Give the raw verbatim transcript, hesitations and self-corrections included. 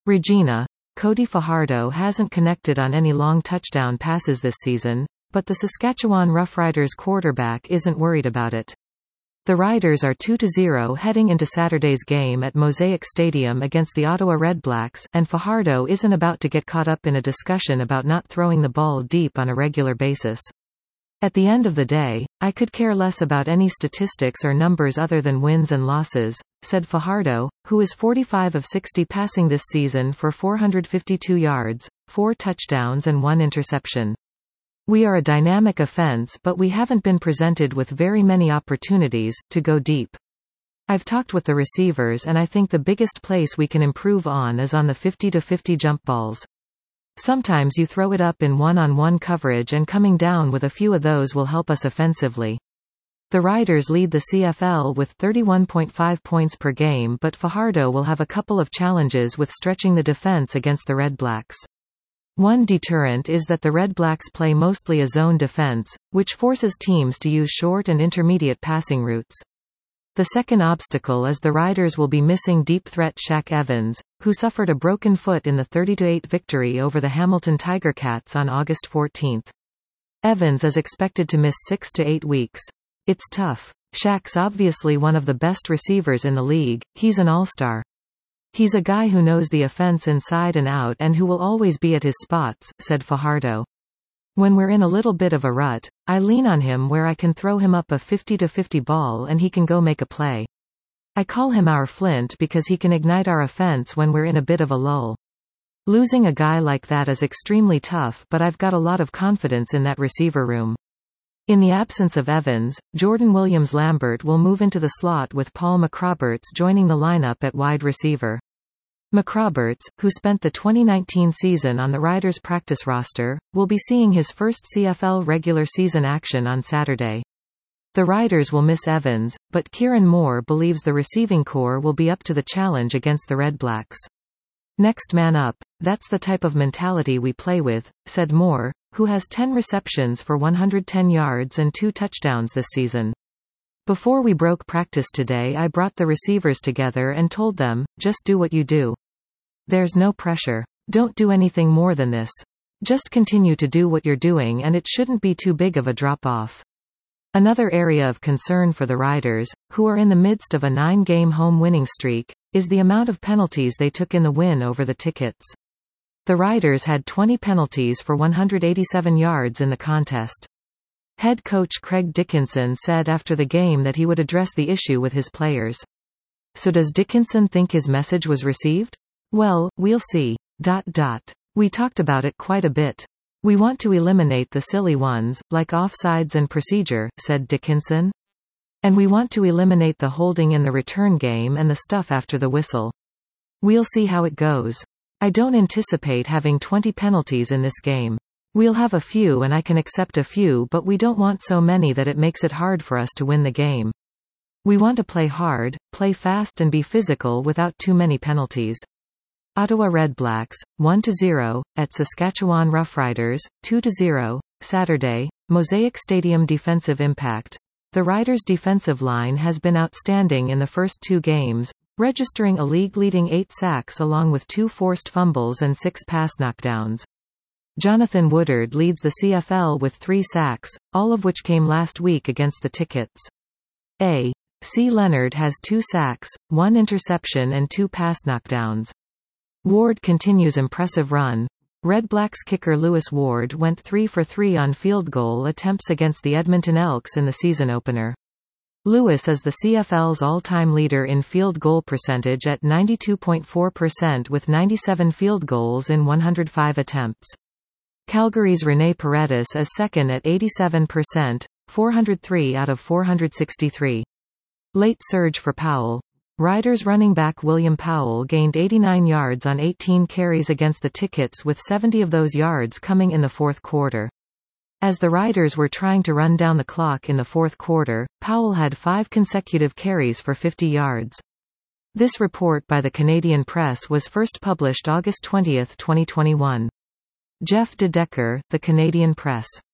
Regina. Cody Fajardo hasn't connected on any long touchdown passes this season, but the Saskatchewan Roughriders quarterback isn't worried about it. The Riders are two to zero heading into Saturday's game at Mosaic Stadium against the Ottawa Redblacks, and Fajardo isn't about to get caught up in a discussion about not throwing the ball deep on a regular basis. At the end of the day, I could care less about any statistics or numbers other than wins and losses, said Fajardo, who is forty-five of sixty passing this season for four hundred fifty-two yards, four touchdowns and one interception. We are a dynamic offense, but we haven't been presented with very many opportunities to go deep. I've talked with the receivers and I think the biggest place we can improve on is on the fifty to fifty jump balls. Sometimes you throw it up in one-on-one coverage and coming down with a few of those will help us offensively. The Riders lead the C F L with thirty-one point five points per game, but Fajardo will have a couple of challenges with stretching the defense against the Redblacks. One deterrent is that the Redblacks play mostly a zone defense, which forces teams to use short and intermediate passing routes. The second obstacle is the Riders will be missing deep threat Shaq Evans, who suffered a broken foot in the thirty to eight victory over the Hamilton Tiger Cats on August fourteenth. Evans is expected to miss six to eight weeks. It's tough. Shaq's obviously one of the best receivers in the league, he's an all-star. He's a guy who knows the offense inside and out and who will always be at his spots, said Fajardo. When we're in a little bit of a rut, I lean on him where I can throw him up a fifty to fifty ball and he can go make a play. I call him our Flint because he can ignite our offense when we're in a bit of a lull. Losing a guy like that is extremely tough, but I've got a lot of confidence in that receiver room. In the absence of Evans, Jordan Williams-Lambert will move into the slot with Paul McRoberts joining the lineup at wide receiver. McRoberts, who spent the twenty nineteen season on the Riders' practice roster, will be seeing his first C F L regular season action on Saturday. The Riders will miss Evans, but Kieran Moore believes the receiving corps will be up to the challenge against the Redblacks. Next man up, that's the type of mentality we play with, said Moore, who has ten receptions for one hundred ten yards and two touchdowns this season. Before we broke practice today, I brought the receivers together and told them, just do what you do. There's no pressure. Don't do anything more than this. Just continue to do what you're doing and it shouldn't be too big of a drop-off. Another area of concern for the Riders, who are in the midst of a nine-game home winning streak, is the amount of penalties they took in the win over the Tickets. The Riders had twenty penalties for one hundred eighty-seven yards in the contest. Head coach Craig Dickinson said after the game that he would address the issue with his players. So does Dickinson think his message was received? Well, we'll see. Dot dot. We talked about it quite a bit. We want to eliminate the silly ones, like offsides and procedure, said Dickinson. And we want to eliminate the holding in the return game and the stuff after the whistle. We'll see how it goes. I don't anticipate having twenty penalties in this game. We'll have a few and I can accept a few, but we don't want so many that it makes it hard for us to win the game. We want to play hard, play fast and be physical without too many penalties. Ottawa Redblacks, one to zero, at Saskatchewan Roughriders, two to zero, Saturday, Mosaic Stadium. Defensive impact. The Riders' defensive line has been outstanding in the first two games, registering a league-leading eight sacks along with two forced fumbles and six pass knockdowns. Jonathan Woodard leads the C F L with three sacks, all of which came last week against the Tickets. A. C. Leonard has two sacks, one interception and two pass knockdowns. Ward continues impressive run. Redblacks kicker Lewis Ward went three for three on field goal attempts against the Edmonton Elks in the season opener. Lewis is the C F L's all-time leader in field goal percentage at ninety-two point four percent with ninety-seven field goals in one hundred five attempts. Calgary's Rene Paredes is second at eighty-seven percent, four hundred three out of four hundred sixty-three. Late surge for Powell. Riders running back William Powell gained eighty-nine yards on eighteen carries against the Tickets, with seventy of those yards coming in the fourth quarter. As the Riders were trying to run down the clock in the fourth quarter, Powell had five consecutive carries for fifty yards. This report by the Canadian Press was first published August twentieth, twenty twenty-one. Jeff De Decker, The Canadian Press.